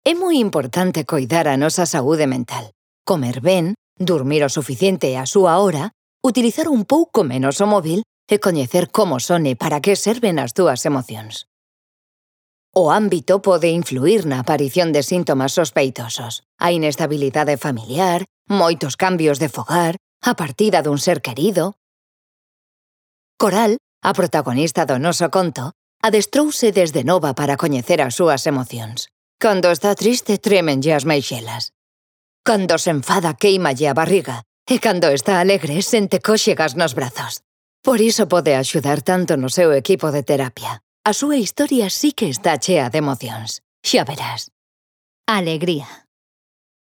É moi importante coidar a nosa saúde mental. Comer ben, dormir o suficiente a súa hora, utilizar un pouco menos o móvil e coñecer como son e para que serven as túas emocións. O ámbito pode influir na aparición de síntomas sospeitosos. A inestabilidade familiar, moitos cambios de fogar, a partida dun ser querido. Coral, a protagonista do noso conto, adestrouse desde nova para coñecer as súas emocións. Cando está triste, trémenlle as meixelas. Cando se enfada, quéimalle a barriga. E cando está alegre, sente cóxegas nos brazos. Por iso pode axudar tanto no seu equipo de terapia. A súa historia sí que está chea de emocións. Xa verás. Alegría.